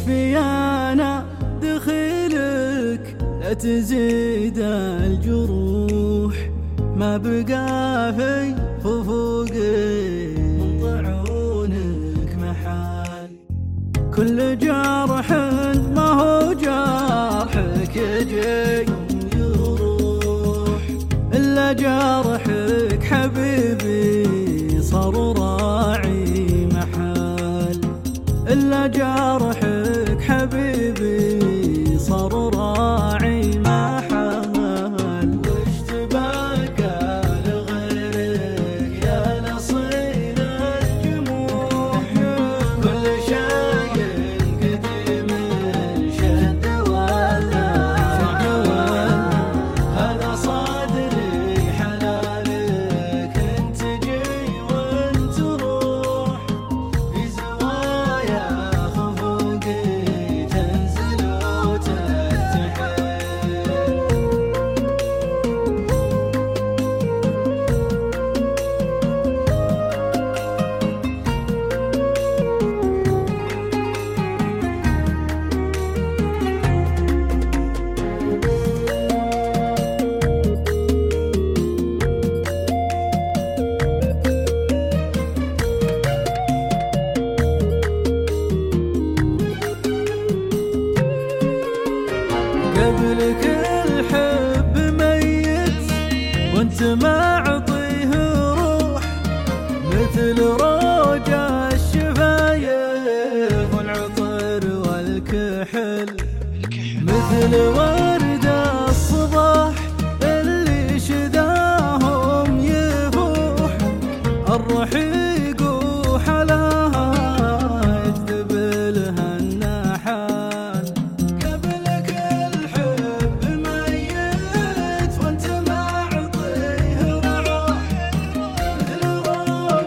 يكفي انا دخيلك لا تزيد الجروح، ما بقى في خفوقي من طعونك محال. كل جرح ما هو جرحك يجي يروح، إلا جرحك حبيبي صار راعي محال. إلا جرحك حبيبي صار راعي محال. وش تبقى لغيرك يا نصير الجموح، كل شيء قديم شد ولا هذا صدري حلالك، انت جي وانت روح في زوايا خفوقي تنزل وترتحل. قبلك الحب ميت وانت ما عطيه روح، مثل روجة الشفايف والعطر والكحل، مثل ورد الصباح اللي شذاهم يفوح. الرحيق وحلاها يجذب لها النحال. قبلك الحب ميت وانت ما عطيه روح، مثل روج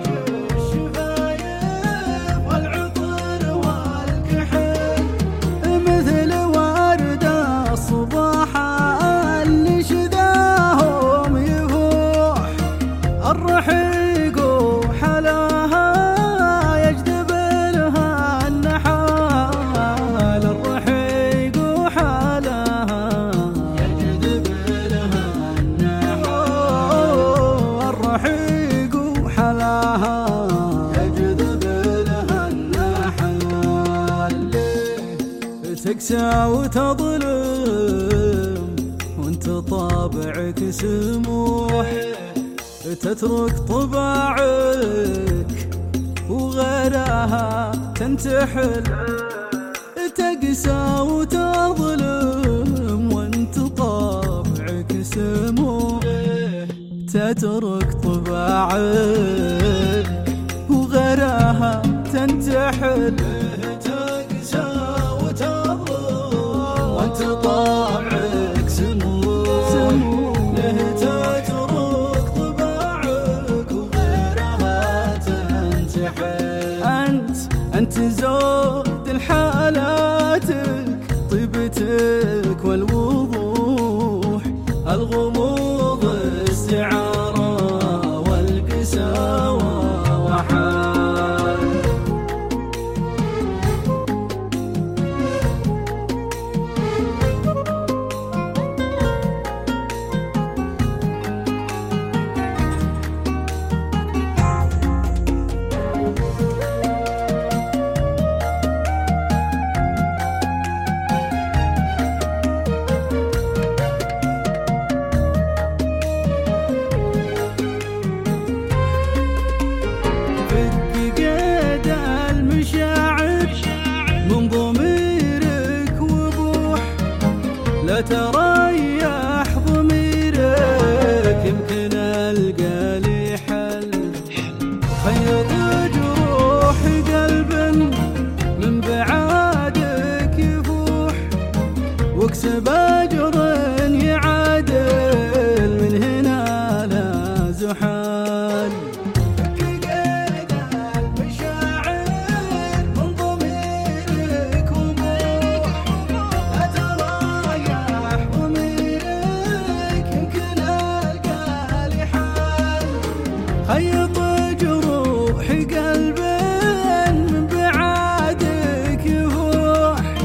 الشفايف والعطر والكحل، مثل ورد الصباح اللي شذاهم يفوح. الرحيق وحلاها يجذب لها النحال. الرحيق وحلاها يجذب لها النحال. الرحيق وحلاها يجذب لها النحال. تكسى وتظلم وانت طابعك سموح، تترك طباعك وغيرها تنتحل. تقسى وتظلم وانت طابعك سموح، تترك طباعك وغيرها تنتحل. تقسى وتظلم وانت طابعك سموح، له تترك طباعك وغيرها تنتحل. أنت زود لحالاتك، طيبتك والوضوح، الغموض استعارة والقساوة وحال. لا تريح ضميرك يمكن ألقى لي حل. خيط جروح قلب من بعادك يفوح، واكسب أجر يعادل من هنا لا زحال. خيط جروح قلب من بعادك يفوح،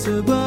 سبا